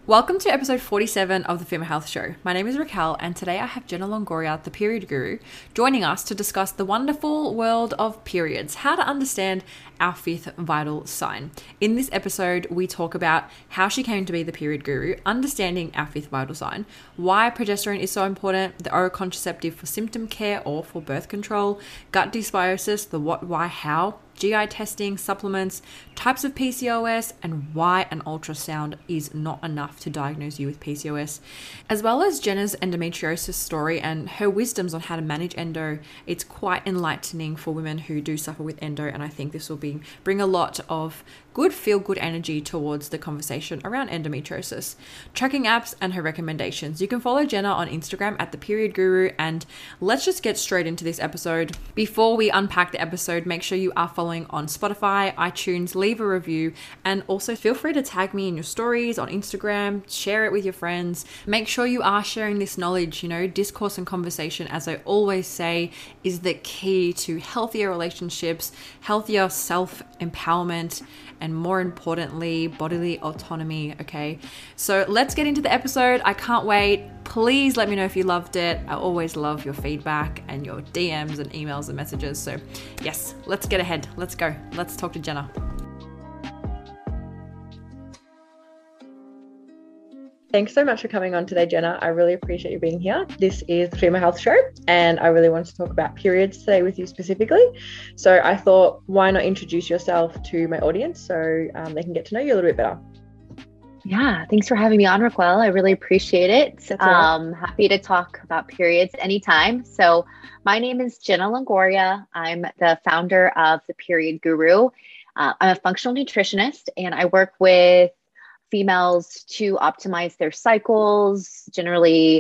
Welcome to episode 47 of the Female Health Show. My name is Raquel, and today I have Jenna Longoria, the period guru, joining us to discuss the wonderful world of periods, how to understand our fifth vital sign. In this episode, we talk about how she came to be the period guru, understanding our fifth vital sign, why progesterone is so important, the oral contraceptive for symptom care or for birth control, gut dysbiosis, the what, why, how, GI testing, supplements, types of PCOS, and why an ultrasound is not enough to diagnose you with PCOS, as well as Jenna's endometriosis story and her wisdoms on how to manage endo. It's quite enlightening for women who do suffer with endo, and I think this will bring a lot of good feel-good energy towards the conversation around endometriosis. Tracking apps and her recommendations. You can follow Jenna on Instagram at The Period Guru, and let's just get straight into this episode. Before we unpack the episode, make sure you are following on Spotify, iTunes, leave a review, and also feel free to tag me in your stories on Instagram, share it with your friends. Make sure you are sharing this knowledge. Discourse and conversation, as I always say, is the key to healthier relationships, healthier self-empowerment, and more importantly, bodily autonomy, okay? So let's get into the episode. I can't wait. Please let me know if you loved it. I always love your feedback and your DMs and emails and messages. So yes, let's get ahead. Let's go. Let's talk to Jenna. Thanks so much for coming on today, Jenna. I really appreciate you being here. This is the Female Health Show, and I really wanted to talk about periods today with you specifically. So I thought, why not introduce yourself to my audience so they can get to know you a little bit better. Yeah, thanks for having me on, Raquel. I really appreciate it. Happy to talk about periods anytime. So my name is Jenna Longoria. I'm the founder of The Period Guru. I'm a functional nutritionist, and I work with females to optimize their cycles, generally,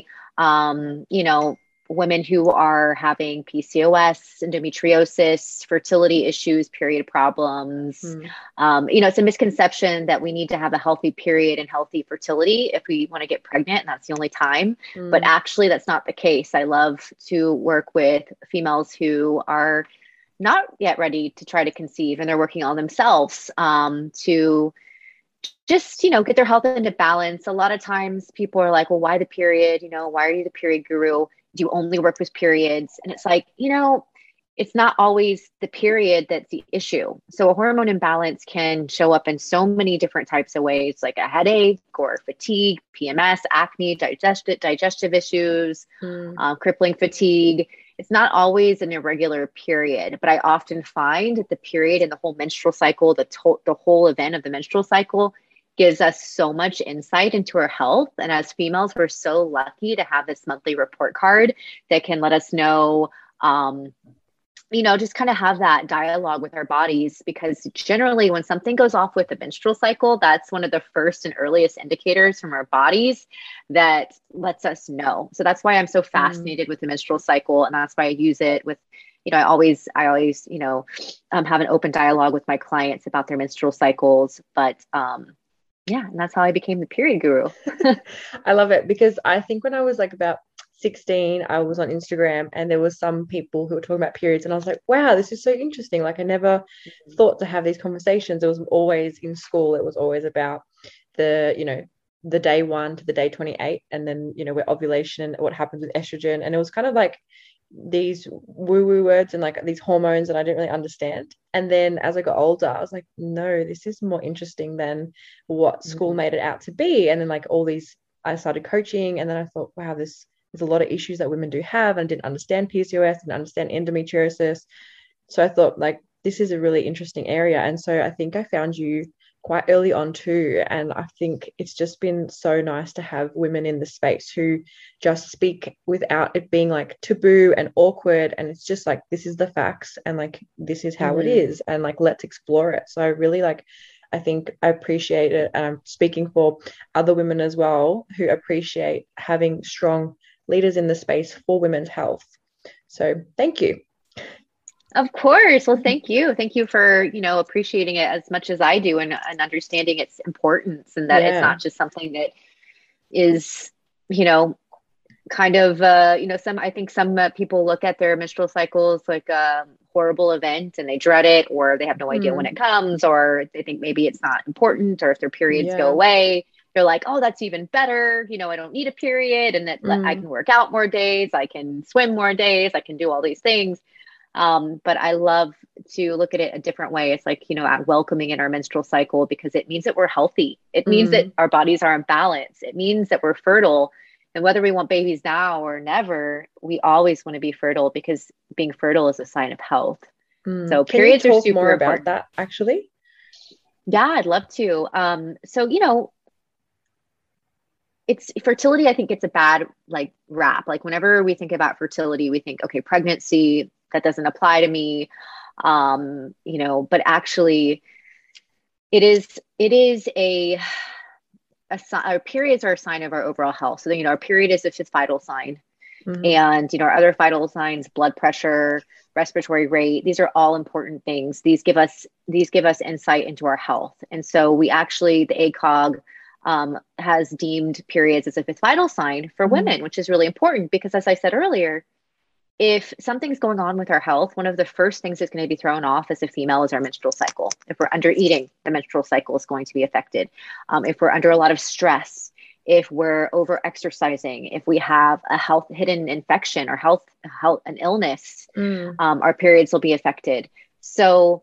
women who are having PCOS, endometriosis, fertility issues, period problems. It's a misconception that we need to have a healthy period and healthy fertility if we want to get pregnant, and that's the only time. But actually, that's not the case. I love to work with females who are not yet ready to try to conceive, and they're working on themselves to just, get their health into balance. A lot of times people are like, well, why the period? Why are you the period guru? Do you only work with periods? And it's like, it's not always the period that's the issue. So a hormone imbalance can show up in so many different types of ways, like a headache or fatigue, PMS, acne, digestive issues, crippling fatigue. It's not always an irregular period, but I often find that the period and the whole menstrual cycle, the whole event of the menstrual cycle gives us so much insight into our health. And as females, we're so lucky to have this monthly report card that can let us know, just kind of have that dialogue with our bodies, because generally when something goes off with the menstrual cycle, that's one of the first and earliest indicators from our bodies that lets us know. So that's why I'm so fascinated with the menstrual cycle. And that's why I use it with, I always, have an open dialogue with my clients about their menstrual cycles. But, and that's how I became the period guru. I love it, because I think when I was like about 16, I was on Instagram and there was some people who were talking about periods, and I was like, wow, this is so interesting. Like, I never thought to have these conversations. It was always in school. It was always about the day 1 to the day 28, and then, where ovulation and what happens with estrogen. And it was kind of like these woo-woo words and like these hormones that I didn't really understand. And then as I got older, I was like, no, this is more interesting than what school made it out to be. And then like I started coaching, and then I thought, wow, there's a lot of issues that women do have, and I didn't understand PCOS, didn't understand endometriosis. So I thought, like, this is a really interesting area. And so I think I found you quite early on too. And I think it's just been so nice to have women in the space who just speak without it being like taboo and awkward. And it's just like, this is the facts, and like, this is how it is, and like, let's explore it. So I really I think I appreciate it. And I'm speaking for other women as well who appreciate having strong leaders in the space for women's health. So thank you. Of course. Well, thank you. Thank you for, appreciating it as much as I do, and understanding its importance, and that it's not just something that is, kind of, I think some people look at their menstrual cycles like a horrible event and they dread it, or they have no idea when it comes, or they think maybe it's not important, or if their periods go away, they're like, oh, that's even better. You know, I don't need a period, and that I can work out more days. I can swim more days. I can do all these things. But I love to look at it a different way. It's like, you know, welcoming in our menstrual cycle, because it means that we're healthy. It means that our bodies are in balance. It means that we're fertile. And whether we want babies now or never, we always want to be fertile, because being fertile is a sign of health. So periods are super more important. about that, actually? Yeah, I'd love to. So, you know, it's fertility, I think it's a bad like rap. Like whenever we think about fertility, we think, okay, pregnancy, that doesn't apply to me. You know, but actually it is our periods are a sign of our overall health. So, you know, our period is the fifth vital sign. And, you know, our other vital signs, blood pressure, respiratory rate, these are all important things. These give us insight into our health. And so we actually, the ACOG has deemed periods as a fifth vital sign for women, which is really important, because as I said earlier, if something's going on with our health, one of the first things that's going to be thrown off as a female is our menstrual cycle. If we're under eating, the menstrual cycle is going to be affected. If we're under a lot of stress, if we're over exercising, if we have a hidden infection or an illness, our periods will be affected. So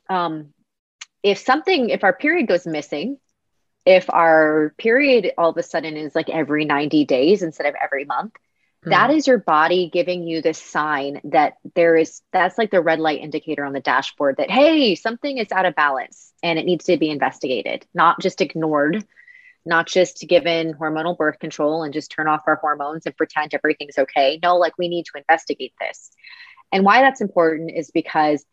if our period goes missing, if our period all of a sudden is like every 90 days instead of every month, that is your body giving you this sign that that's like the red light indicator on the dashboard that, hey, something is out of balance and it needs to be investigated, not just ignored, not just given hormonal birth control and just turn off our hormones and pretend everything's okay. No, like we need to investigate this. And why that's important is because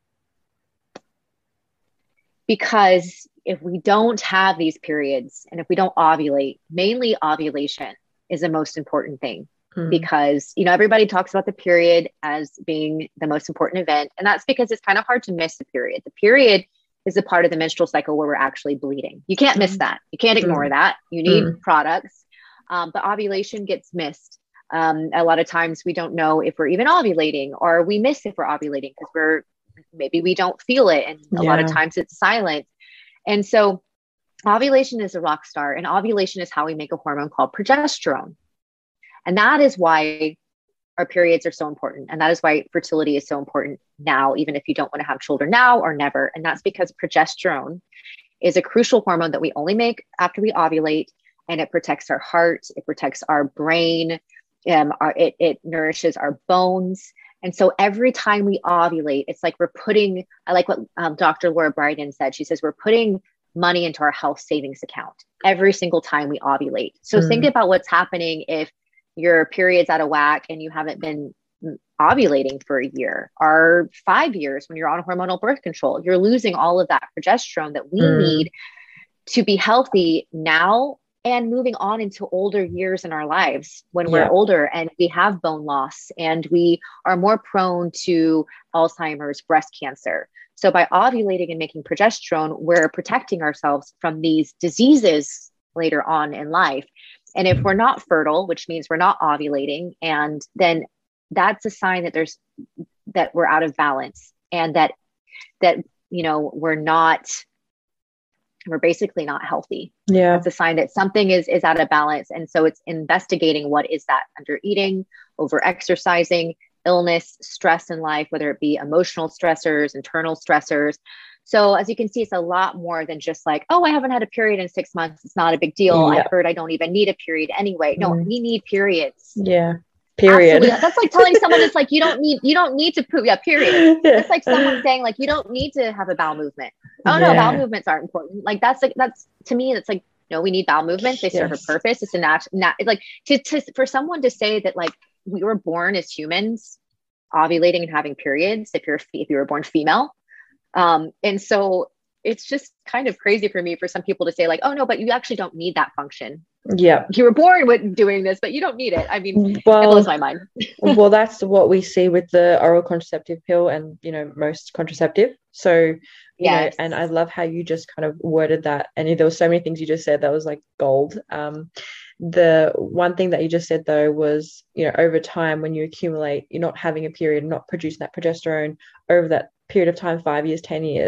if we don't have these periods and if we don't ovulate, mainly ovulation is the most important thing. Because, you know, everybody talks about the period as being the most important event. And that's because it's kind of hard to miss the period. The period is a part of the menstrual cycle where we're actually bleeding. You can't miss that. You can't ignore that. You need products. But ovulation gets missed. A lot of times we don't know if we're even ovulating, or we miss if we're ovulating because maybe we don't feel it. And a lot of times it's silent. And so ovulation is a rock star, and ovulation is how we make a hormone called progesterone. And that is why our periods are so important. And that is why fertility is so important now, even if you don't want to have children now or never. And that's because progesterone is a crucial hormone that we only make after we ovulate, and it protects our heart. It protects our brain. It nourishes our bones. And so every time we ovulate, it's like I like what Dr. Laura Briden said. She says, we're putting money into our health savings account every single time we ovulate. So think about what's happening if your period's out of whack and you haven't been ovulating for a year or 5 years when you're on hormonal birth control. You're losing all of that progesterone that we need to be healthy now and moving on into older years in our lives when we're older and we have bone loss and we are more prone to Alzheimer's, breast cancer. So by ovulating and making progesterone, we're protecting ourselves from these diseases later on in life. And if we're not fertile, which means we're not ovulating, and then that's a sign that we're out of balance, and that you know we're basically not healthy. Yeah, it's a sign that something is out of balance. And so it's investigating what is that: under eating, over exercising, illness, stress in life, whether it be emotional stressors, internal stressors. So as you can see, it's a lot more than just like, oh, I haven't had a period in 6 months. It's not a big deal. Yeah. I heard I don't even need a period anyway. No, we need periods. Yeah. Period. Absolutely. That's like telling someone it's like, you don't need to poop. Yeah. Period. It's like someone saying like, you don't need to have a bowel movement. Oh no, bowel movements aren't important. Like that's to me, it's like, no, we need bowel movements. They serve a purpose. It's it's like for someone to say that like we were born as humans ovulating and having periods if you were born female. And so it's just kind of crazy for me for some people to say like, oh no, but you actually don't need that function. Yeah. You were born with doing this, but you don't need it. I mean, it blows my mind. Well, that's what we see with the oral contraceptive pill and, you know, most contraceptive. So, you know, and I love how you just kind of worded that. And there were so many things you just said that was like gold. The one thing that you just said though was, you know, over time when you accumulate, you're not having a period, not producing that progesterone over that period of time, 5 years, 10 years,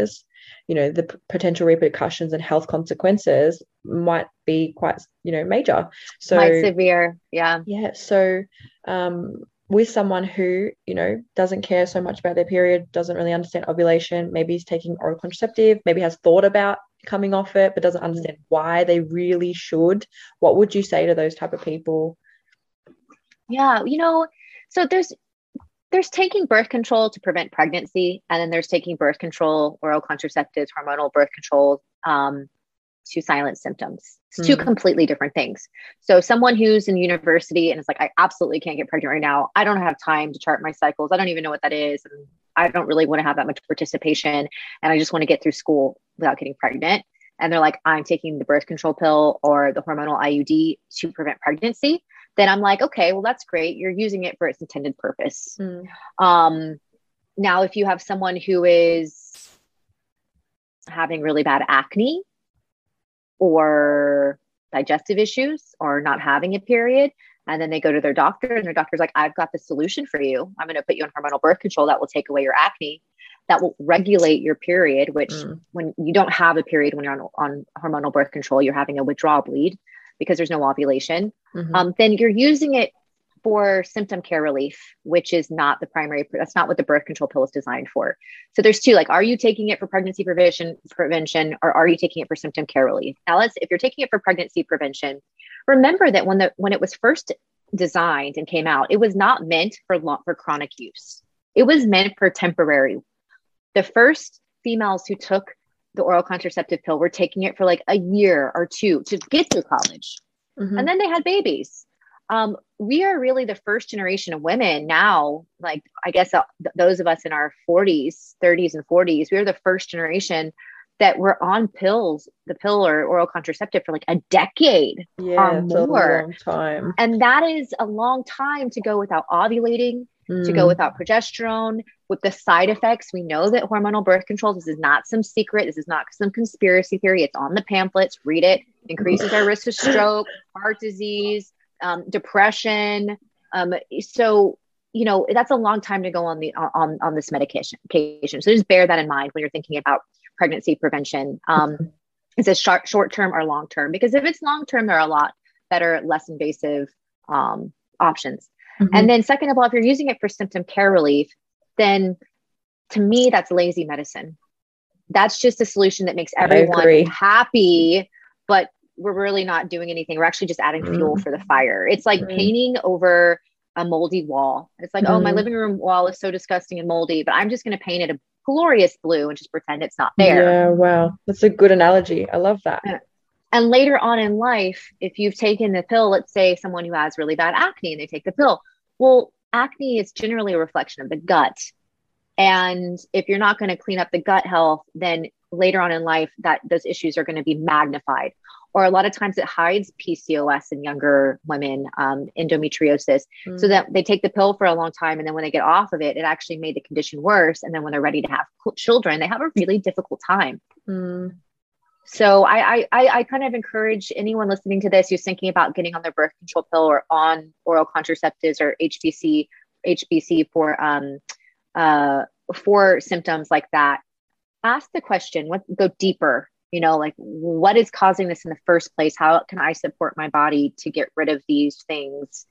the potential repercussions and health consequences might be quite, major. So quite severe. Yeah. Yeah. So with someone who, doesn't care so much about their period, doesn't really understand ovulation, maybe is taking oral contraceptive, maybe has thought about coming off it, but doesn't understand why they really should, what would you say to those type of people? Yeah. So there's taking birth control to prevent pregnancy, and then there's taking birth control, oral contraceptives, hormonal birth control, to silence symptoms. It's two completely different things. So someone who's in university and is like, I absolutely can't get pregnant right now. I don't have time to chart my cycles. I don't even know what that is. And I don't really want to have that much participation. And I just want to get through school without getting pregnant. And they're like, I'm taking the birth control pill or the hormonal IUD to prevent pregnancy. Then I'm like, okay, well, that's great. You're using it for its intended purpose. Now, if you have someone who is having really bad acne or digestive issues or not having a period, and then they go to their doctor and their doctor's like, I've got the solution for you. I'm going to put you on hormonal birth control that will take away your acne, that will regulate your period, which when you don't have a period, when you're on hormonal birth control, you're having a withdrawal bleed because there's no ovulation. Then you're using it for symptom care relief, which is not the primary, that's not what the birth control pill is designed for. So there's two, like, are you taking it for pregnancy prevention, or are you taking it for symptom care relief? Now if you're taking it for pregnancy prevention, remember that when it was first designed and came out, it was not meant for chronic use. It was meant for temporary. The first females who took the oral contraceptive pill were taking it for like a year or two to get through college. And then they had babies. We are really the first generation of women now, like, I guess those of us in our 30s and 40s, we are the first generation that were on pills, the pill or oral contraceptive, for like a decade or more. A long time. And that is a long time to go without ovulating, to go without progesterone, with the side effects. We know that hormonal birth control, this is not some secret. This is not some conspiracy theory. It's on the pamphlets. Read it. Increases our risk of stroke, heart disease, depression. So, that's a long time to go on this medication. So just bear that in mind when you're thinking about pregnancy prevention. Is it short-term or long-term? Because if it's long-term, there are a lot better, less invasive options. And then second of all, if you're using it for symptom care relief, then to me, that's lazy medicine. That's just a solution that makes everyone happy, but we're really not doing anything. We're actually just adding fuel for the fire. It's like painting over a moldy wall. It's like, oh, my living room wall is so disgusting and moldy, but I'm just going to paint it a glorious blue and just pretend it's not there. Yeah, wow. That's a good analogy. I love that. And later on in life, if you've taken the pill, let's say someone who has really bad acne and they take the pill, well, acne is generally a reflection of the gut. And if you're not going to clean up the gut health, then later on in life, those issues are going to be magnified. Or a lot of times it hides PCOS in younger women, endometriosis, so that they take the pill for a long time. And then when they get off of it, it actually made the condition worse. And then when they're ready to have children, they have a really difficult time. So I kind of encourage anyone listening to this who's thinking about getting on their birth control pill or on oral contraceptives or HBC for symptoms like that. Ask the question, go deeper, like, what is causing this in the first place? How can I support my body to get rid of these things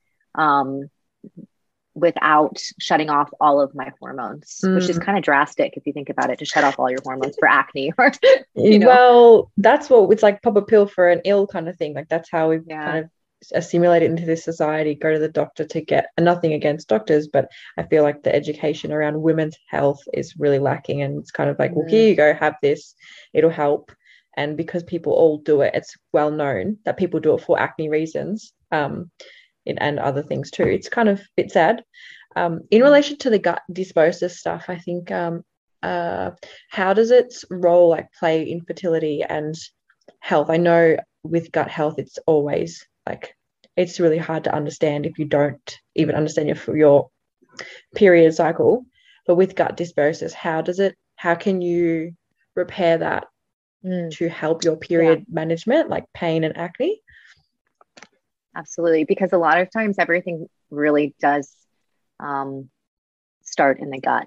without shutting off all of my hormones, which is kind of drastic if you think about it, to shut off all your hormones for acne or, Well, that's what it's like, pop a pill for an ill kind of thing. Like, that's how we've kind of assimilated into this society, go to the doctor to get, nothing against doctors, but I feel like the education around women's health is really lacking. And it's kind of like, well, here you go, have this, it'll help. And because people all do it, it's well known that people do it for acne reasons. And other things too. It's kind of a bit sad. In relation to the gut dysbiosis stuff, I think how does its role play in fertility and health? I know with gut health, it's always it's really hard to understand if you don't even understand your period cycle. But with gut dysbiosis, how can you repair that to help your period management, like pain and acne? Absolutely. Because a lot of times everything really does start in the gut.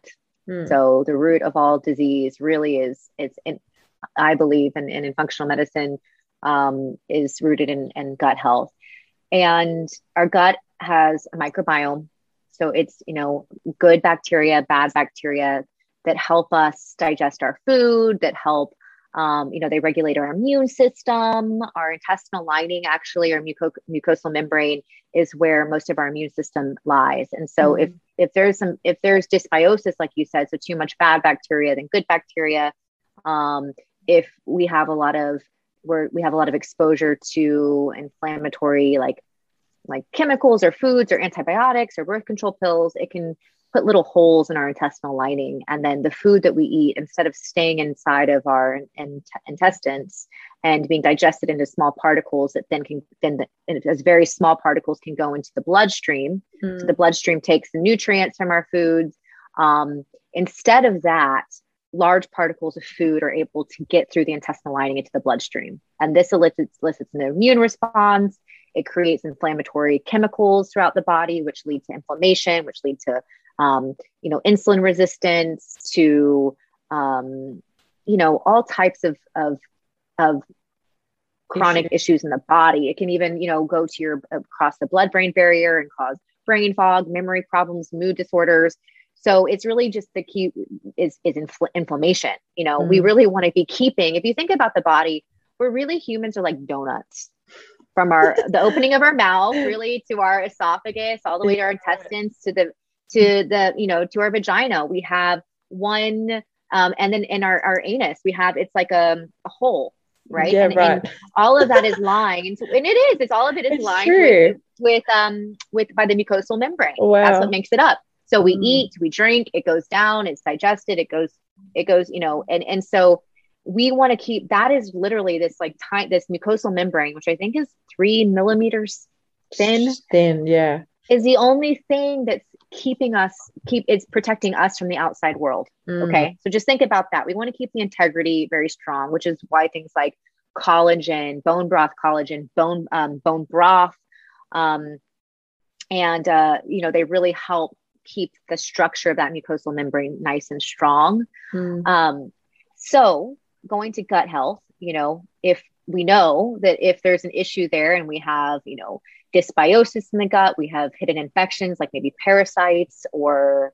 So the root of all disease really is in, I believe, in functional medicine, is rooted in gut health. And our gut has a microbiome. So it's, good bacteria, bad bacteria that help us digest our food, that help, they regulate our immune system. Our intestinal lining, actually, our mucosal membrane is where most of our immune system lies. And so if there's dysbiosis, like you said, so too much bad bacteria than good bacteria, if we have a lot of exposure to inflammatory, like chemicals or foods or antibiotics or birth control pills, it can put little holes in our intestinal lining. And then the food that we eat, instead of staying inside of our intestines and being digested into small particles, that as very small particles can go into the bloodstream. So the bloodstream takes the nutrients from our foods. Instead of that, large particles of food are able to get through the intestinal lining into the bloodstream. And this elicits an immune response. It creates inflammatory chemicals throughout the body, which lead to inflammation, which lead to, insulin resistance, to, all types of chronic issues in the body. It can even, go to across the blood-brain barrier and cause brain fog, memory problems, mood disorders. So it's really just the key is inflammation. We really want to be keeping, if you think about the body, humans are like donuts. From the opening of our mouth, really, to our esophagus, all the way to our intestines, to our vagina, we have one, and then in our anus, we have, it's like a hole, right? Yeah, and all of that is lined, and all of it is lined with by the mucosal membrane. Wow. That's what makes it up. So we eat, we drink, it goes down, it's digested, it goes, and so we want to keep, that is literally this this mucosal membrane, which I think is 3 millimeters thin, yeah, is the only thing that's it's protecting us from the outside world. Okay. So just think about that. We want to keep the integrity very strong, which is why things like collagen, bone broth, bone broth, they really help keep the structure of that mucosal membrane nice and strong. So going to gut health, if we know that if there's an issue there and we have, dysbiosis in the gut, we have hidden infections like maybe parasites or,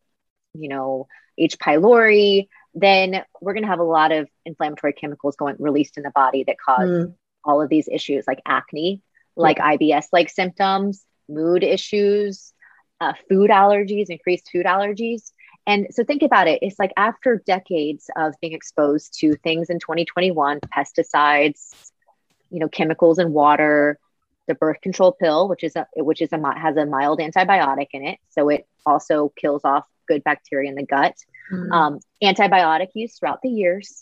H. pylori, then we're going to have a lot of inflammatory chemicals released in the body that cause all of these issues like acne, like IBS-like symptoms, mood issues, food allergies, increased food allergies. And so think about it. It's like after decades of being exposed to things in 2021, pesticides, chemicals in water, the birth control pill, which has a mild antibiotic in it. So it also kills off good bacteria in the gut. Antibiotic use throughout the years.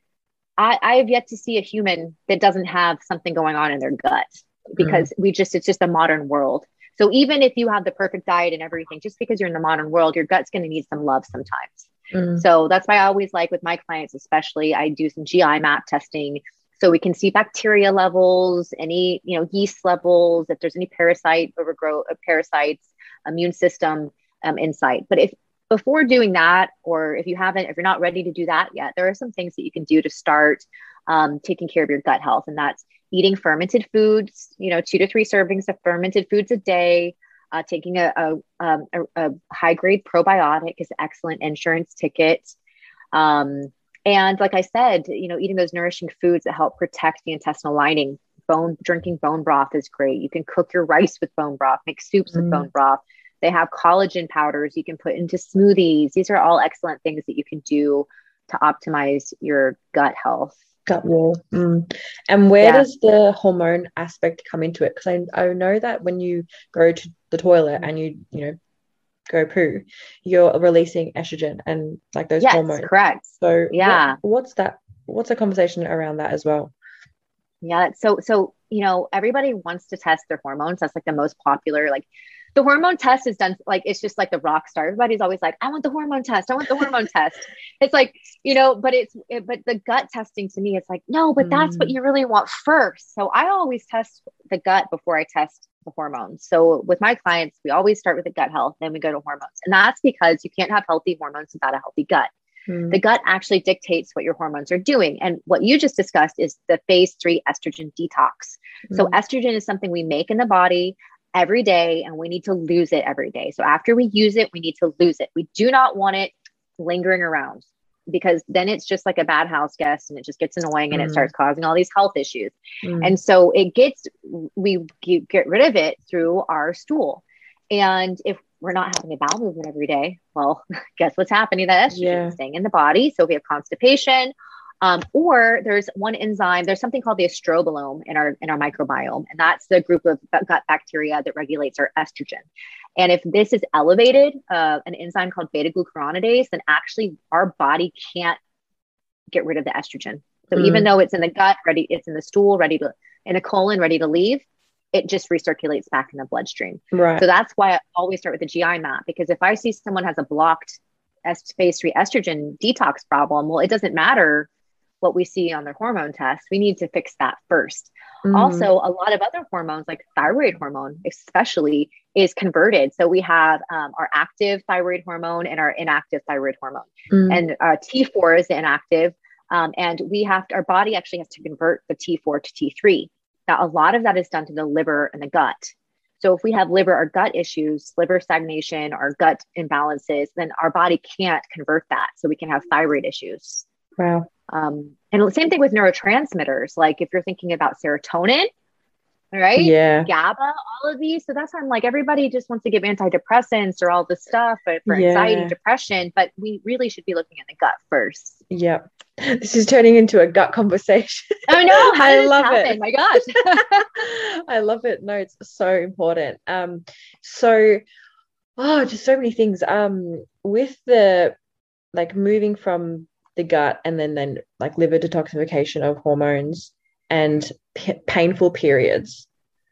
I have yet to see a human that doesn't have something going on in their gut, because it's just a modern world. So even if you have the perfect diet and everything, just because you're in the modern world, your gut's going to need some love sometimes. So that's why I always like, with my clients, especially, I do some GI map testing so we can see bacteria levels, any, yeast levels, if there's any parasite overgrowth, parasites, immune system insight. But if before doing that, or if you're not ready to do that yet, there are some things that you can do to start taking care of your gut health. And that's eating fermented foods, 2 to 3 servings of fermented foods a day. Taking a high grade probiotic is an excellent insurance ticket. And like I said, eating those nourishing foods that help protect the intestinal lining. Drinking bone broth is great. You can cook your rice with bone broth, make soups with bone broth. They have collagen powders you can put into smoothies. These are all excellent things that you can do to optimize your gut health. Gut wall. And where does the hormone aspect come into it? Because I know that when you go to the toilet and you go poo, you're releasing estrogen and like those hormones. Yes, correct. So what's that? What's a conversation around that as well? Yeah. So everybody wants to test their hormones. That's like the most popular, like The hormone test is done like, it's just like the rock star. Everybody's always like, I want the hormone test. I want the hormone test. It's like, but but the gut testing to me, it's like, no, but that's what you really want first. So I always test the gut before I test the hormones. So with my clients, we always start with the gut health, then we go to hormones. And that's because you can't have healthy hormones without a healthy gut. The gut actually dictates what your hormones are doing. And what you just discussed is the phase 3 estrogen detox. So estrogen is something we make in the body every day, and we need to lose it every day. So after we use it, we need to lose it. We do not want it lingering around, because then it's just like a bad house guest and it just gets annoying and it starts causing all these health issues. And so we get rid of it through our stool. And if we're not having a bowel movement every day, well, guess what's happening? That estrogen is staying in the body. So if we have constipation, or there's one enzyme, there's something called the estrobolome in our microbiome. And that's the group of gut bacteria that regulates our estrogen. And if this is elevated, an enzyme called beta-glucuronidase, then actually our body can't get rid of the estrogen. So even though it's in the gut, it's in the stool, in the colon, ready to leave, it just recirculates back in the bloodstream. Right. So that's why I always start with the GI map, because if I see someone has a blocked phase 3 estrogen detox problem, well, it doesn't matter what we see on their hormone test. We need to fix that first. Also, a lot of other hormones, like thyroid hormone, especially, is converted. So we have our active thyroid hormone and our inactive thyroid hormone. And T4 is the inactive. And our body actually has to convert the T4 to T3. Now, a lot of that is done to the liver and the gut. So if we have liver or gut issues, liver stagnation or gut imbalances, then our body can't convert that. So we can have thyroid issues. Wow. And the same thing with neurotransmitters. Like if you're thinking about serotonin, right? Yeah. GABA, all of these. So that's why I'm like, everybody just wants to give antidepressants or all this stuff for anxiety, depression, but we really should be looking at the gut first. Yeah. This is turning into a gut conversation. I know. I love it. My gosh. I love it. No, it's so important. So just so many things. With the moving from the gut and then like liver detoxification of hormones and painful periods,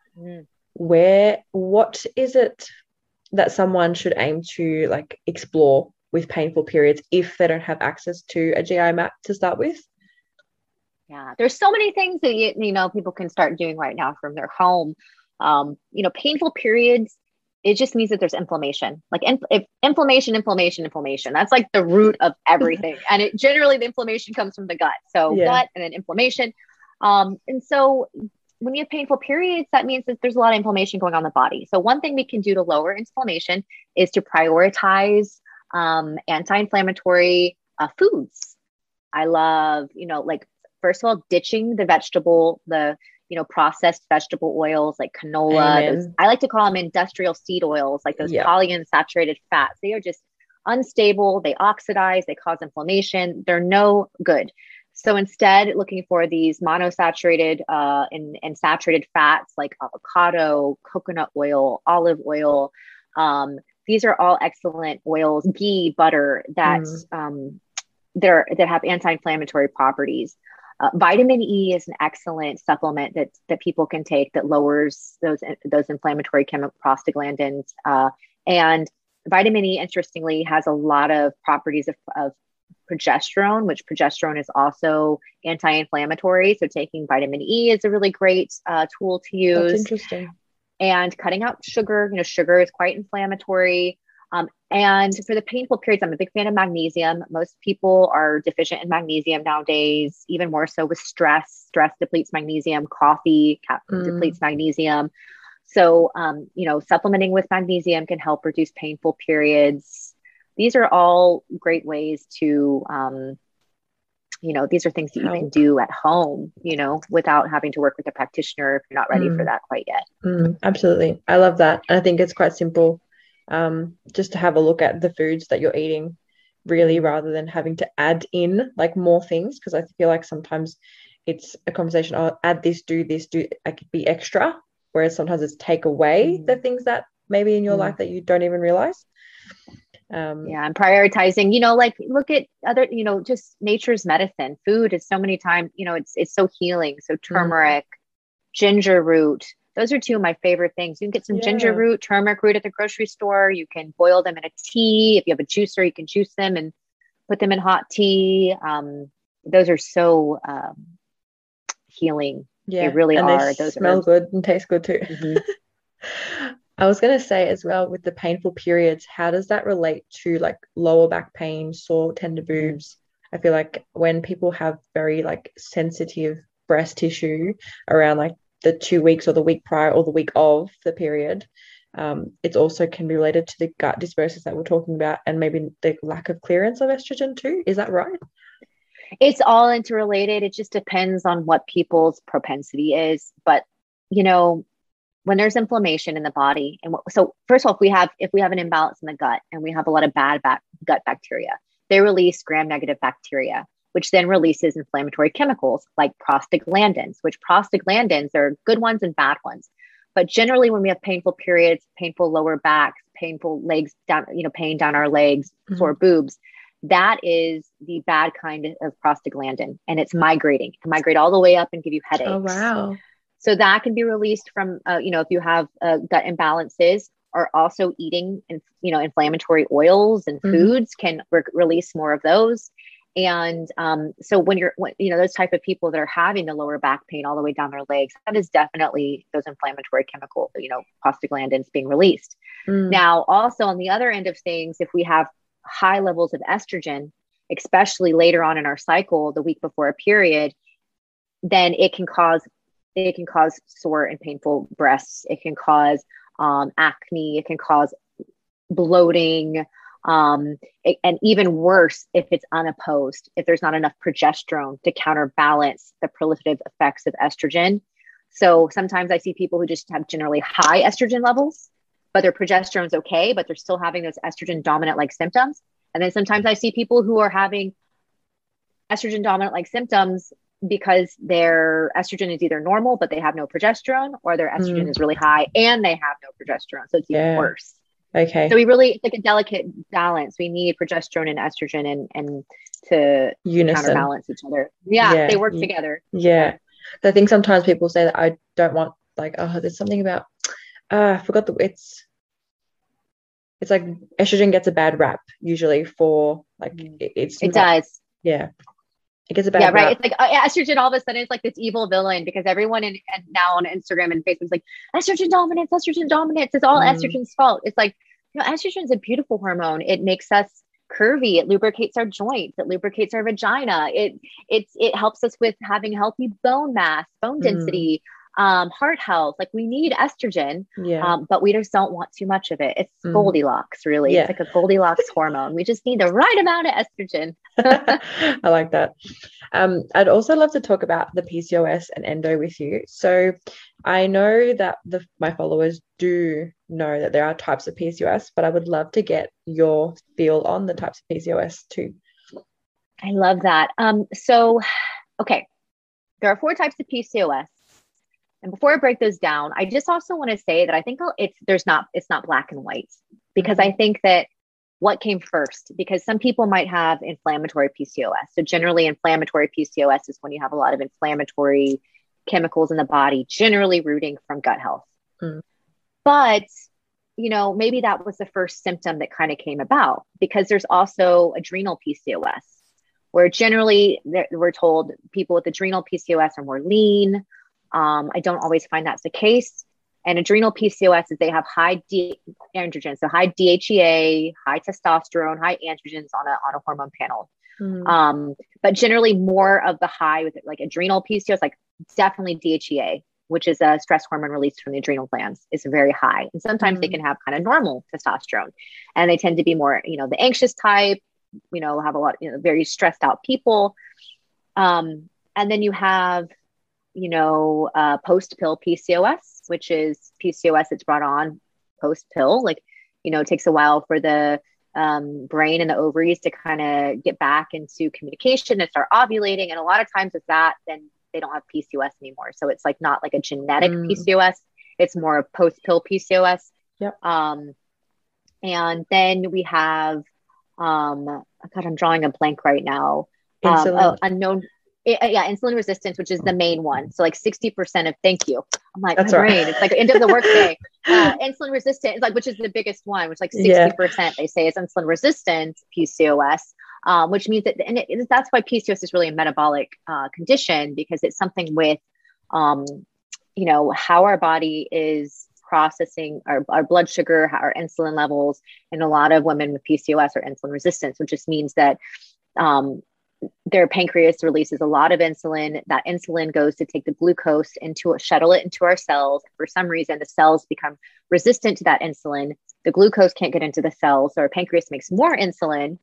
what is it that someone should aim to like explore with painful periods if they don't have access to a GI map to start with? Yeah, there's so many things that people can start doing right now from their home. Painful periods, it just means that there's inflammation. Like if inflammation, that's like the root of everything. And generally the inflammation comes from the gut. So gut and then inflammation. And so when you have painful periods, that means that there's a lot of inflammation going on in the body. So one thing we can do to lower inflammation is to prioritize anti-inflammatory foods. I love, first of all, ditching the processed vegetable oils like canola. I like to call them industrial seed oils, like those polyunsaturated fats. They are just unstable. They oxidize, they cause inflammation. They're no good. So instead, looking for these monosaturated and saturated fats like avocado, coconut oil, olive oil. These are all excellent oils, ghee, butter that have anti-inflammatory properties. Vitamin E is an excellent supplement that people can take that lowers those inflammatory chemical prostaglandins. And vitamin E, interestingly, has a lot of properties of progesterone, which progesterone is also anti-inflammatory. So taking vitamin E is a really great tool to use. That's interesting. And cutting out sugar. Sugar is quite inflammatory. And for the painful periods, I'm a big fan of magnesium. Most people are deficient in magnesium nowadays, even more so with stress. Stress depletes magnesium. Coffee depletes magnesium. So, supplementing with magnesium can help reduce painful periods. These are all great ways to, these are things that you can do at home, without having to work with a practitioner if you're not ready for that quite yet. Absolutely. I love that. I think it's quite simple. Just to have a look at the foods that you're eating, really, rather than having to add in like more things, because I feel like sometimes it's a conversation, add this, do I could be extra, whereas sometimes it's take away the things that maybe in your life that you don't even realize. And prioritizing, look at other, just nature's medicine. Food is so many times, it's so healing. So turmeric, ginger root, Those are two of my favorite things. You can get some ginger root, turmeric root at the grocery store. You can boil them in a tea. If you have a juicer, you can juice them and put them in hot tea. Those are so healing. They really are. Those smell good and taste good too. I was going to say as well, with the painful periods, how does that relate to like lower back pain, sore, tender boobs? I feel like when people have very like sensitive breast tissue around like the 2 weeks or the week prior or the week of the period, it also can be related to the gut dysbiosis that we're talking about, and maybe the lack of clearance of estrogen too. Is that right? It's all interrelated. It just depends on what people's propensity is. But, you know, when there's inflammation in the body, and so first of all, if we have an imbalance in the gut and we have a lot of bad gut bacteria, they release gram-negative bacteria, which then releases inflammatory chemicals like prostaglandins, which prostaglandins are good ones and bad ones. But generally, when we have painful periods, painful lower backs, painful legs down, pain down our legs, sore boobs, that is the bad kind of prostaglandin, and it's migrating. It can migrate all the way up and give you headaches. Oh, wow. So that can be released from, if you have gut imbalances, or also eating, inflammatory oils and foods can release more of those. And so when those type of people that are having the lower back pain all the way down their legs, that is definitely those inflammatory chemical, prostaglandins being released. Now, also on the other end of things, if we have high levels of estrogen, especially later on in our cycle, the week before a period, then it can cause sore and painful breasts. It can cause acne. It can cause bloating. And even worse, if it's unopposed, if there's not enough progesterone to counterbalance the proliferative effects of estrogen. So sometimes I see people who just have generally high estrogen levels, but their progesterone's okay, but they're still having those estrogen dominant like symptoms. And then sometimes I see people who are having estrogen dominant like symptoms because their estrogen is either normal, but they have no progesterone, or their estrogen is really high and they have no progesterone. So it's even worse. Okay. So it's like a delicate balance. We need progesterone and estrogen and to counterbalance each other. Yeah, they work together. Yeah. So I think sometimes people say that I don't want, like, there's something about, I forgot it's like estrogen gets a bad rap usually for like, it does. Yeah. It gets a bad rap. Right. It's like estrogen, all of a sudden it's like this evil villain, because everyone and now on Instagram and Facebook is like, estrogen dominance. It's all estrogen's fault. It's like, estrogen is a beautiful hormone. It makes us curvy. It lubricates our joints. It lubricates our vagina. It helps us with having healthy bone mass, bone density, heart health. Like, we need estrogen, but we just don't want too much of it. It's Goldilocks, really. It's like a Goldilocks hormone. We just need the right amount of estrogen. I like that. I'd also love to talk about the PCOS and endo with you. So I know that my followers do know that there are types of PCOS, but I would love to get your feel on the types of PCOS too. I love that. So, okay, there are 4 types of PCOS. And before I break those down, I just also want to say that I think it's not black and white, because I think that what came first, because some people might have inflammatory PCOS. So generally inflammatory PCOS is when you have a lot of inflammatory chemicals in the body, generally rooting from gut health. But, maybe that was the first symptom that kind of came about, because there's also adrenal PCOS, where generally we're told people with adrenal PCOS are more lean. I don't always find that's the case. And adrenal PCOS is they have high androgens, so high DHEA, high testosterone, high androgens on a hormone panel. But generally more of the high with like adrenal PCOS, like definitely DHEA, which is a stress hormone released from the adrenal glands, is very high. And sometimes they can have kind of normal testosterone, and they tend to be more, the anxious type, have a lot, very stressed out people. And then you have, post-pill PCOS, which is PCOS that's brought on post-pill. Like, it takes a while for the brain and the ovaries to kind of get back into communication and start ovulating. And a lot of times with that, then they don't have PCOS anymore. So it's like not like a genetic PCOS. It's more of post-pill PCOS. Yep. And then we have, I'm drawing a blank right now. Insulin. Unknown. Yeah, insulin resistance, which is the main one. So like 60% of, thank you. I'm like, That's my right. brain, it's like end of the workday. Insulin resistant is like, which is the biggest one, which like 60% they say is insulin resistant PCOS, which means that, and that's why PCOS is really a metabolic condition, because it's something with, you know, how our body is processing our blood sugar, our insulin levels. And a lot of women with PCOS are insulin resistant, which just means that their pancreas releases a lot of insulin. That insulin goes to take the glucose shuttle it into our cells. For some reason, the cells become resistant to that insulin. The glucose can't get into the cells, so our pancreas makes more insulin.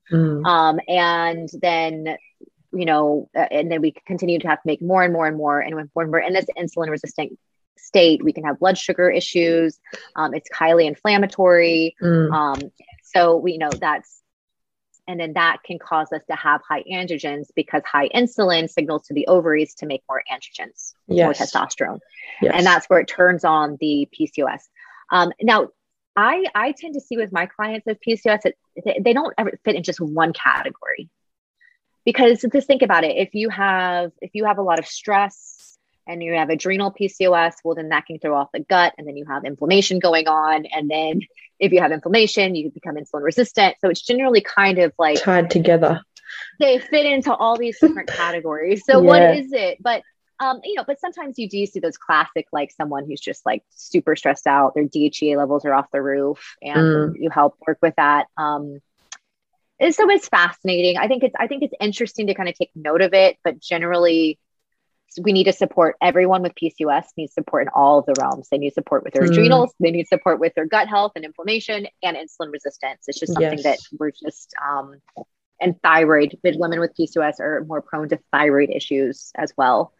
And then, you know, and then we continue to have to make more and more and more. And when we're in this insulin resistant state, we can have blood sugar issues. It's highly inflammatory. So we know and then that can cause us to have high androgens, because high insulin signals to the ovaries to make more androgens, more testosterone. And that's where it turns on the PCOS. Now, I tend to see with my clients with PCOS, they don't ever fit in just one category. Because just think about it. If you have a lot of stress and you have adrenal PCOS, well, then that can throw off the gut, and then you have inflammation going on. And then if you have inflammation, you become insulin resistant. So it's generally kind of like tied together. They fit into all these different categories. So what is it? But, you know, but sometimes you do see those classic, like someone who's just like super stressed out, their DHEA levels are off the roof, and you help work with that. So it's fascinating. I think it's interesting to kind of take note of it, but generally we need to support everyone with PCOS needs support in all of the realms. They need support with their adrenals. They need support with their gut health and inflammation and insulin resistance. It's just something that we're just, and thyroid, but women with PCOS are more prone to thyroid issues as well.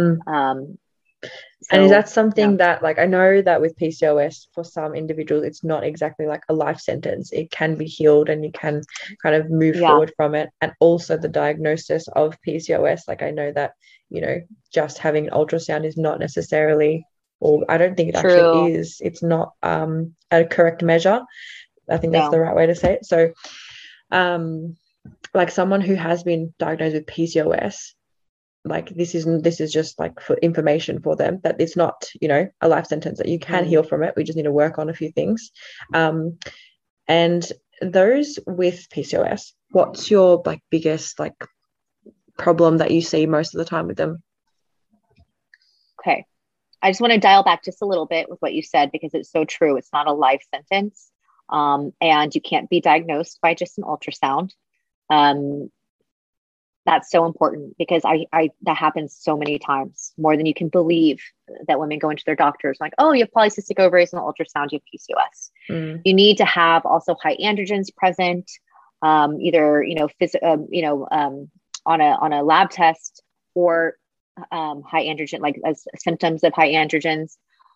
And is that something that, like, I know that with PCOS for some individuals, it's not exactly like a life sentence. It can be healed and you can kind of move forward from it. And also the diagnosis of PCOS, like I know that, you know, just having an ultrasound is not necessarily, or I don't think it actually is. It's not a correct measure. I think that's the right way to say it. So like someone who has been diagnosed with PCOS, like this is just like for information for them, that it's not, you know, a life sentence, that you can heal from it. We just need to work on a few things. And those with PCOS, what's your like biggest like problem that you see most of the time with them? Okay. I just want to dial back just a little bit with what you said, because it's so true. It's not a life sentence. And you can't be diagnosed by just an ultrasound. That's so important, because that happens so many times, more than you can believe, that women go into their doctors like, oh, you have polycystic ovaries, and the ultrasound, you have PCOS. You need to have also high androgens present, either, you know, on a lab test, or high androgen, like as symptoms of high androgens,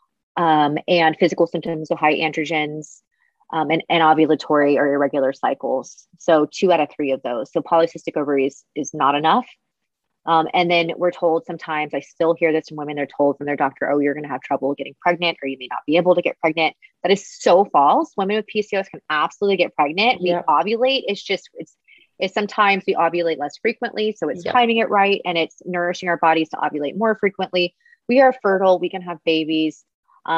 and physical symptoms of high androgens. And ovulatory or irregular cycles. So 2 out of 3 of those. So polycystic ovaries is not enough. And then we're told sometimes, I still hear this from women, they're told from their doctor, oh, you're going to have trouble getting pregnant, or you may not be able to get pregnant. That is so false. Women with PCOS can absolutely get pregnant. We ovulate. It's sometimes we ovulate less frequently. So it's timing it right, and it's nourishing our bodies to ovulate more frequently. We are fertile. We can have babies.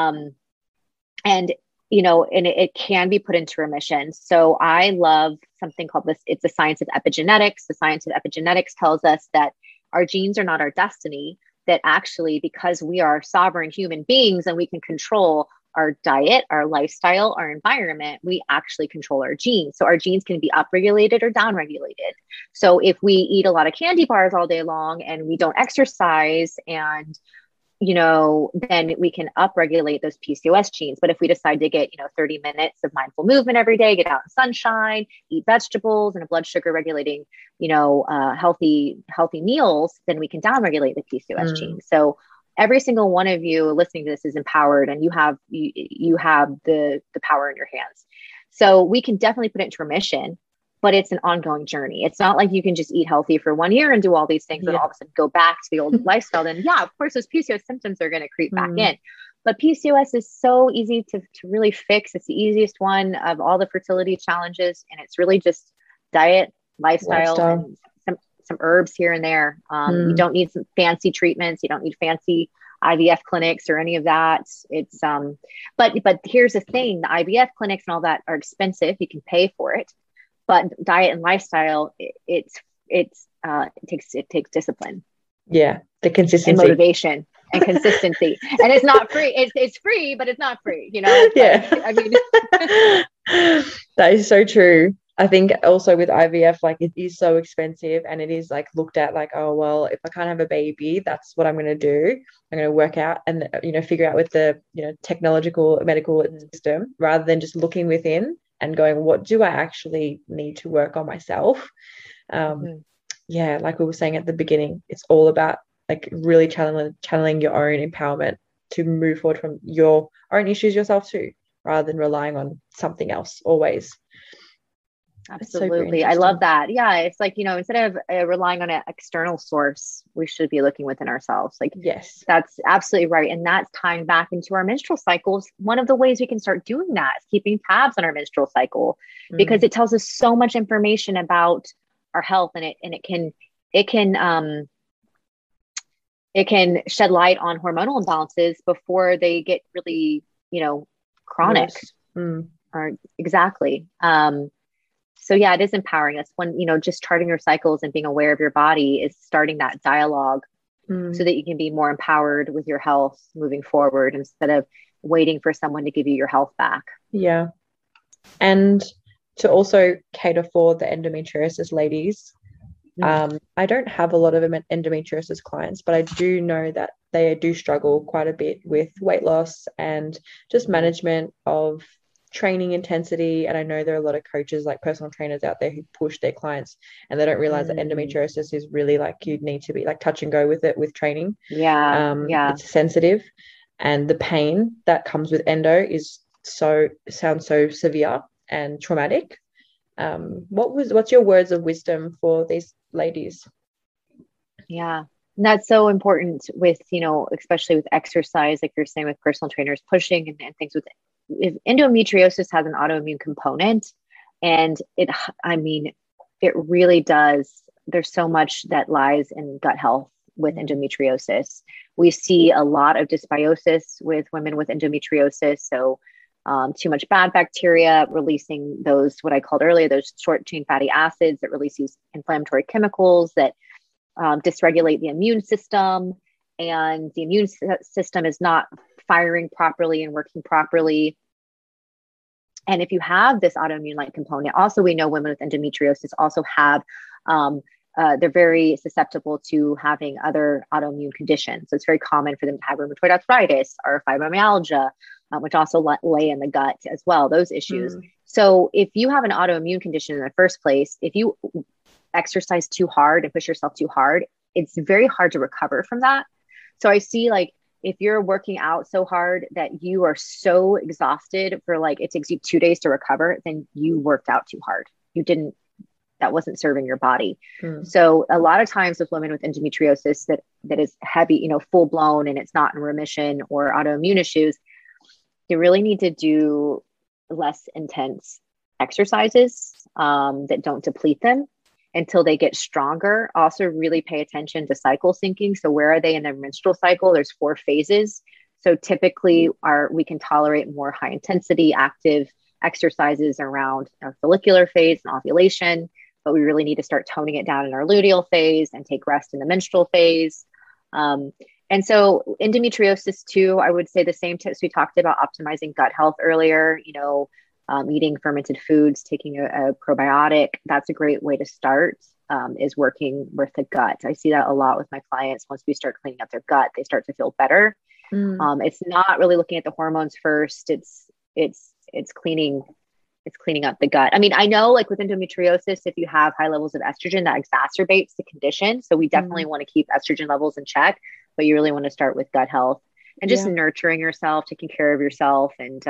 And you know, and it can be put into remission. So I love something called this. It's the science of epigenetics. The science of epigenetics tells us that our genes are not our destiny, that actually, because we are sovereign human beings and we can control our diet, our lifestyle, our environment, we actually control our genes. So our genes can be upregulated or downregulated. So if we eat a lot of candy bars all day long and we don't exercise, and you know, then we can upregulate those PCOS genes. But if we decide to get, you know, 30 minutes of mindful movement every day, get out in sunshine, eat vegetables and a blood sugar regulating, you know, healthy meals, then we can downregulate the PCOS genes. So every single one of you listening to this is empowered, and you have the power in your hands. So we can definitely put it into remission. But it's an ongoing journey. It's not like you can just eat healthy for 1 year and do all these things and all of a sudden go back to the old lifestyle. Then of course, those PCOS symptoms are going to creep back in. But PCOS is so easy to really fix. It's the easiest one of all the fertility challenges. And it's really just diet, lifestyle. And some herbs here and there. You don't need some fancy treatments. You don't need fancy IVF clinics or any of that. It's but here's the thing: the IVF clinics and all that are expensive. You can pay for it, but diet and lifestyle, it takes discipline. Yeah, the consistency, and motivation, and consistency. And it's not free. It's free, but it's not free. You know. Yeah, like, I mean, that is so true. I think also with IVF, like it is so expensive, and it is like looked at like, oh, well, if I can't have a baby, that's what I'm going to do. I'm going to work out and, figure out with the, technological medical system, rather than just looking within and going, what do I actually need to work on myself? Yeah, like we were saying at the beginning, it's all about like really channeling your own empowerment to move forward from your own issues yourself too, rather than relying on something else always. Absolutely. I love that. Yeah. It's like, instead of relying on an external source, we should be looking within ourselves. Like, yes, that's absolutely right. And that's tying back into our menstrual cycles. One of the ways we can start doing that is keeping tabs on our menstrual cycle, because it tells us so much information about our health, and it can shed light on hormonal imbalances before they get really, chronic. Or exactly. So yeah, it is empowering us when, just charting your cycles and being aware of your body is starting that dialogue so that you can be more empowered with your health moving forward, instead of waiting for someone to give you your health back. Yeah. And to also cater for the endometriosis ladies, I don't have a lot of endometriosis clients, but I do know that they do struggle quite a bit with weight loss and just management of training intensity. And I know there are a lot of coaches, like personal trainers out there, who push their clients, and they don't realize that endometriosis is really like, you need to be like touch and go with it with training. It's sensitive, and the pain that comes with endo sounds so severe and traumatic. What's your words of wisdom for these ladies? Yeah. And that's so important with, especially with exercise, like you're saying, with personal trainers pushing and things. With if endometriosis has an autoimmune component, and it really does. There's so much that lies in gut health with endometriosis. We see a lot of dysbiosis with women with endometriosis. So too much bad bacteria releasing those, what I called earlier, those short chain fatty acids that release these inflammatory chemicals that dysregulate the immune system, and the immune system is not firing properly and working properly. And if you have this autoimmune-like component, also we know women with endometriosis also have, they're very susceptible to having other autoimmune conditions. So it's very common for them to have rheumatoid arthritis or fibromyalgia, which also lay in the gut as well, those issues. So if you have an autoimmune condition in the first place, if you exercise too hard and push yourself too hard, it's very hard to recover from that. So I see, like, if you're working out so hard that you are so exhausted for like, it takes you 2 days to recover, then you worked out too hard. That wasn't serving your body. So a lot of times with women with endometriosis that is heavy, full blown, and it's not in remission, or autoimmune issues, they really need to do less intense exercises that don't deplete them until they get stronger. Also really pay attention to cycle syncing. So where are they in their menstrual cycle? There's 4 phases. So typically we can tolerate more high intensity active exercises around our follicular phase and ovulation, but we really need to start toning it down in our luteal phase and take rest in the menstrual phase. And so endometriosis too, I would say the same tips we talked about, optimizing gut health earlier, eating fermented foods, taking a probiotic. That's a great way to start, is working with the gut. I see that a lot with my clients. Once we start cleaning up their gut, they start to feel better. It's not really looking at the hormones first. It's cleaning up the gut. I mean, I know, like with endometriosis, if you have high levels of estrogen, that exacerbates the condition. So we definitely want to keep estrogen levels in check, but you really want to start with gut health and just nurturing yourself, taking care of yourself. And,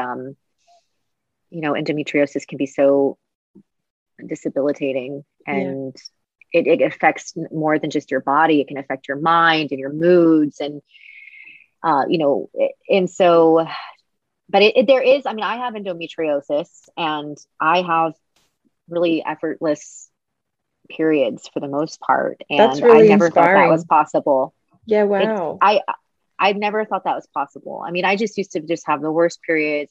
endometriosis can be so debilitating, and it affects more than just your body. It can affect your mind and your moods, and, and so, but there is, I have endometriosis, and I have really effortless periods for the most part. And That's really I never inspiring. thought that was possible. Yeah, wow. I never thought that was possible. I mean, I just used to just have the worst periods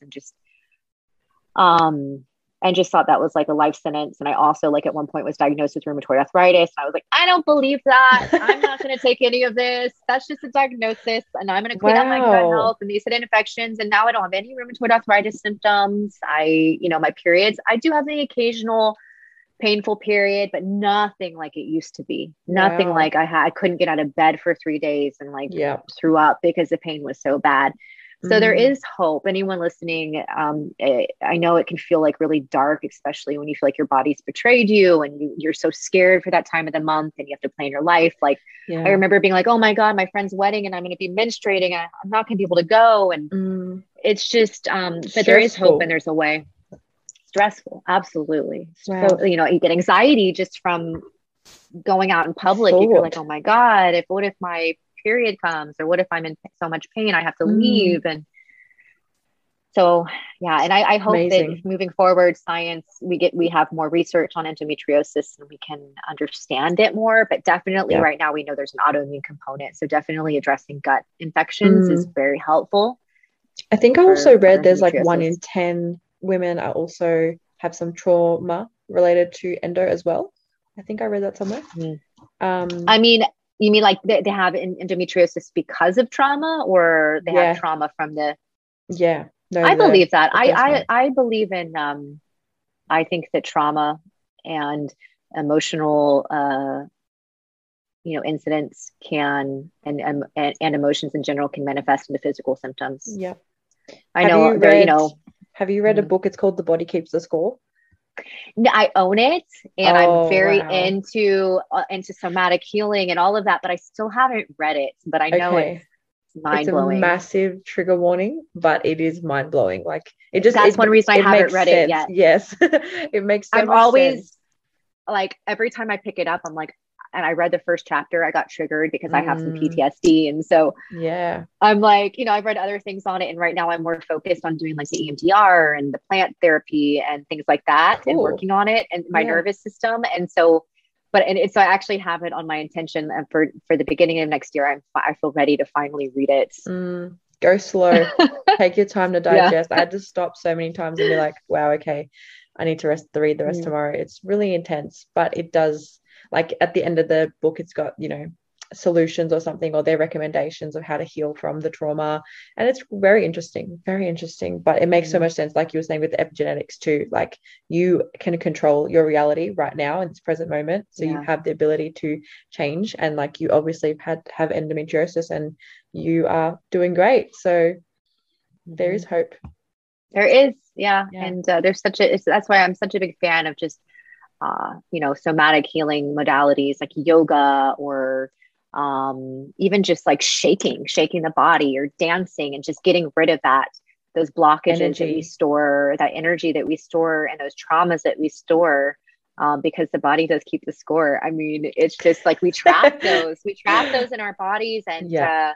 and just thought that was like a life sentence. And I also like at one point was diagnosed with rheumatoid arthritis. And I was like, I don't believe that. I'm not going to take any of this. That's just a diagnosis. And I'm going to clean up my gut health and these hidden infections. And now I don't have any rheumatoid arthritis symptoms. My periods, I do have the occasional painful period, but nothing like it used to be. Nothing like I couldn't get out of bed for 3 days and threw up because the pain was so bad. So there is hope. Anyone listening, I know it can feel like really dark, especially when you feel like your body's betrayed you and you're so scared for that time of the month and you have to plan your life. Like I remember being like, oh my God, my friend's wedding and I'm going to be menstruating. I'm not going to be able to go. And it's just, but there is hope and there's a way. Stressful. Absolutely. Wow. So, you get anxiety just from going out in public. You feel like, oh my God, what if my period comes, or what if I'm in so much pain I have to leave? And so and I hope that moving forward, science, we have more research on endometriosis and we can understand it more, but definitely right now we know there's an autoimmune component, so definitely addressing gut infections is very helpful. I think I also read there's like 1 in 10 women are also have some trauma related to endo as well. I think I read that somewhere. I mean, you mean like they have endometriosis because of trauma, or they have trauma from the? Yeah, no, I believe that. I believe in. I think that trauma and emotional, incidents can and emotions in general can manifest into physical symptoms. Yeah, I know. Have you read a book? It's called The Body Keeps the Score. I own it, and I'm very into somatic healing and all of that, but I still haven't read it. But I know it's mind-blowing. It's a massive trigger warning, but it is mind-blowing. Like that's one reason I haven't read it yet. Yes, it makes so I'm much always sense. Like every time I pick it up, I'm like, and I read the first chapter, I got triggered because I have some PTSD. And so I'm like, I've read other things on it. And right now I'm more focused on doing like the EMDR and the plant therapy and things like that and working on it and my nervous system. And so, so I actually have it on my intention for the beginning of next year. I feel ready to finally read it. Go slow, take your time to digest. I had to stop so many times and be like, wow, okay, I need to read the rest tomorrow. It's really intense, but it does. Like at the end of the book, it's got, solutions or something, or their recommendations of how to heal from the trauma. And it's very interesting, but it makes so much sense. Like you were saying with the epigenetics too, like you can control your reality right now in this present moment. So you have the ability to change. And like you obviously have endometriosis and you are doing great. So there is hope. There is. Yeah. And there's that's why I'm such a big fan of just somatic healing modalities like yoga or even just like shaking the body or dancing and just getting rid of those blockages that we store, that energy that we store and those traumas that we store, because the body does keep the score. I mean, it's just like we trap those in our bodies, and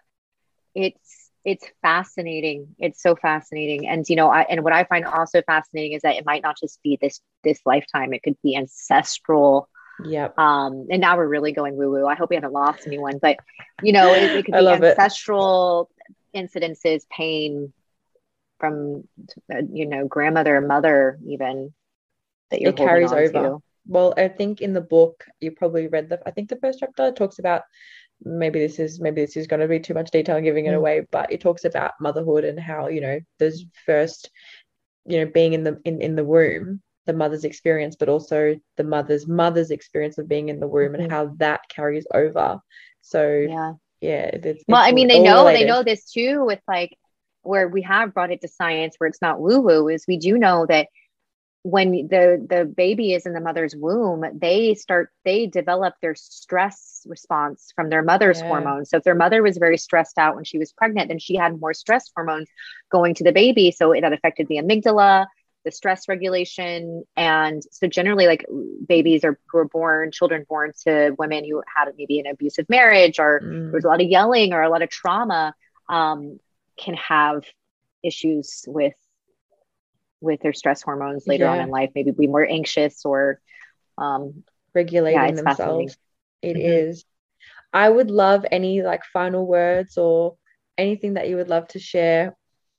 it's fascinating. It's so fascinating. And, and what I find also fascinating is that it might not just be this lifetime. It could be ancestral. Yep. And now we're really going woo woo. I hope we haven't lost anyone, but it could be ancestral incidences, pain from, grandmother or mother, even that you're holding on over. To. Well, I think in the book you probably read the first chapter talks about, maybe this is going to be too much detail giving it away, but it talks about motherhood and how those first being in the womb, the mother's experience, but also the mother's experience of being in the womb and how that carries over. So it's I mean, they know this too, with like where we have brought it to science where it's not woo woo, is we do know that when the baby is in the mother's womb, they develop their stress response from their mother's hormones. So if their mother was very stressed out when she was pregnant, then she had more stress hormones going to the baby. So that affected the amygdala, the stress regulation. And so generally, like babies children born to women who had maybe an abusive marriage, or there was a lot of yelling or a lot of trauma, can have issues with their stress hormones later on in life, maybe be more anxious or regulating themselves. It is. I would love any like final words or anything that you would love to share.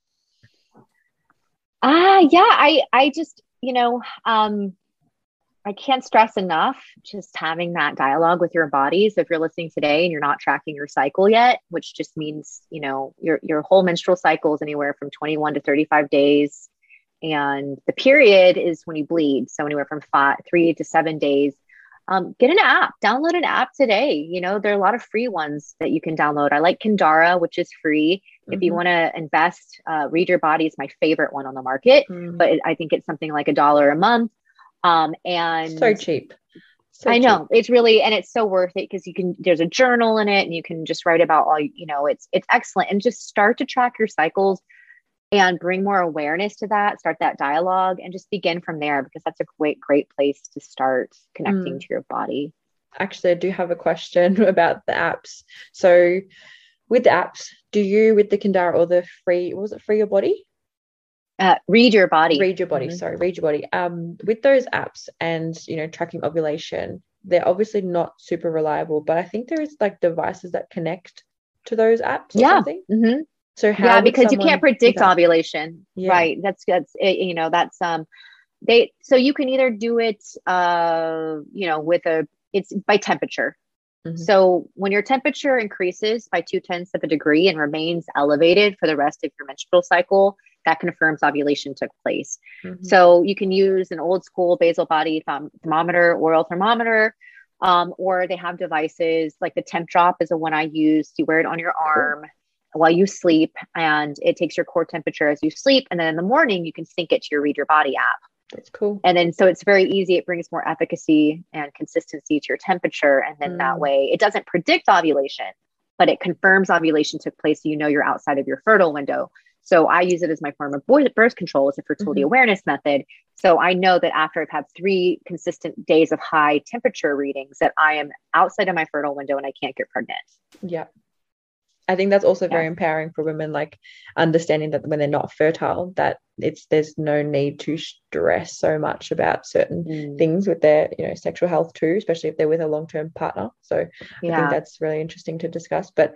I just, I can't stress enough just having that dialogue with your body. So if you're listening today and you're not tracking your cycle yet, which just means, your whole menstrual cycle is anywhere from 21 to 35 days. And the period is when you bleed. So anywhere from 3 to 7 days. Get an app, download an app today. There are a lot of free ones that you can download. I like Kindara, which is free. If you want to invest, Read Your Body is my favorite one on the market, but I think it's something like $1 a month. And so cheap. I know it's really, and it's so worth it because there's a journal in it and you can just write about all, it's excellent, and just start to track your cycles and bring more awareness to that, start that dialogue and just begin from there, because that's a great place to start connecting to your body. Actually, I do have a question about the apps. So with the apps, do you, with the Kindara or the free, was it Free Your Body? Read Your Body. Read Your Body. Sorry, Read Your Body. With those apps and, tracking ovulation, they're obviously not super reliable, but I think there is like devices that connect to those apps or something. So how because you can't predict ovulation, right? That's so you can either do it, it's by temperature. So when your temperature increases by 0.2 of a degree and remains elevated for the rest of your menstrual cycle, that confirms ovulation took place. So you can use an old school basal body thermometer, oral thermometer, or they have devices like the Temp Drop is the one I use. You wear it on your arm while you sleep, and it takes your core temperature as you sleep. And then in the morning, you can sync it to your Read Your Body app. That's cool. And then, so it's very easy. It brings more efficacy and consistency to your temperature. And then that way it doesn't predict ovulation, but it confirms ovulation took place. So you're outside of your fertile window. So I use it as my form of birth control. It's a fertility awareness method. So I know that after I've had 3 consistent days of high temperature readings, that I am outside of my fertile window and I can't get pregnant. Yeah. I think that's also very empowering for women, like understanding that when they're not fertile, that there's no need to stress so much about certain things with their, sexual health too, especially if they're with a long-term partner. So I think that's really interesting to discuss. But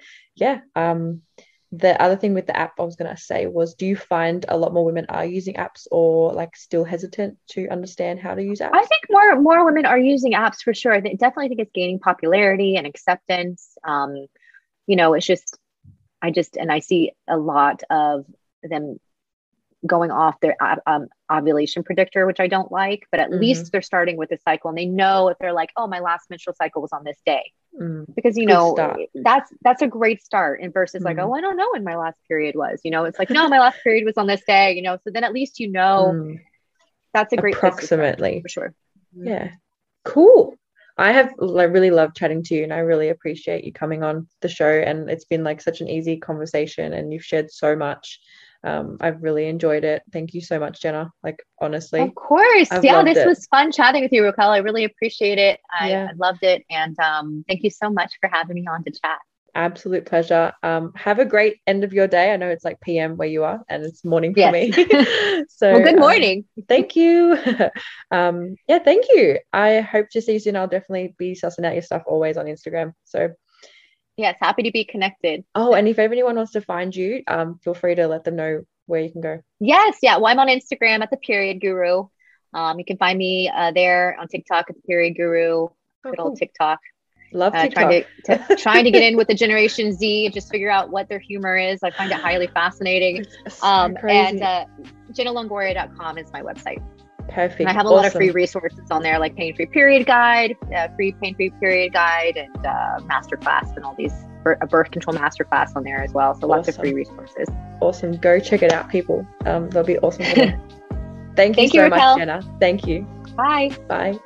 the other thing with the app I was going to say was, do you find a lot more women are using apps or like still hesitant to understand how to use apps? I think more women are using apps for sure. I definitely think it's gaining popularity and acceptance. It's just, I see a lot of them going off their ovulation predictor, which I don't like, but at least they're starting with a cycle and they know if they're like, oh, my last menstrual cycle was on this day, because, that's a great start. And versus like, oh, I don't know when my last period was, it's like, no, my last period was on this day, so then at least, that's a great approximately for sure. Yeah. Cool. I have really loved chatting to you, and I really appreciate you coming on the show, and it's been like such an easy conversation and you've shared so much. I've really enjoyed it. Thank you so much, Jenna. Like, honestly. Of course. This was fun chatting with you, Raquel. I really appreciate it. I loved it. And thank you so much for having me on to chat. Absolute pleasure. Have a great end of your day. I know it's like PM where you are and it's morning for me. So well, good morning. Thank you. Thank you. I hope to see you soon. I'll definitely be sussing out your stuff always on Instagram. So yes, happy to be connected. Oh, and if anyone wants to find you, feel free to let them know where you can go. Yes. Yeah. Well, I'm on Instagram at The Period Guru. You can find me there on TikTok at The Period Guru. Good old TikTok. Love TikTok. Trying to get in with the Generation Z and just figure out what their humor is. I find it highly fascinating. And JennaLongoria.com is my website. Perfect. And I have a lot of free resources on there, like Pain-Free Period Guide, free Pain-Free Period Guide, and masterclass, and all these birth control masterclass on there as well. So lots of free resources. Awesome. Go check it out, people. They'll be awesome for them. Thank you so much, Jenna. Thank you. Bye. Bye.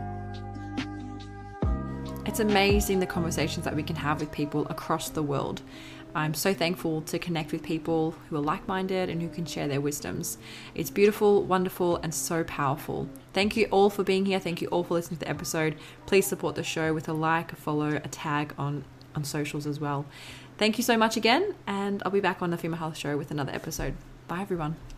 It's amazing the conversations that we can have with people across the world. I'm so thankful to connect with people who are like-minded and who can share their wisdoms. It's beautiful, wonderful, and so powerful. Thank you all for being here. Thank you all for listening to the episode. Please support the show with a like, a follow, a tag on socials as well. Thank you so much again, and I'll be back on the Female Health Show with another episode. Bye, everyone.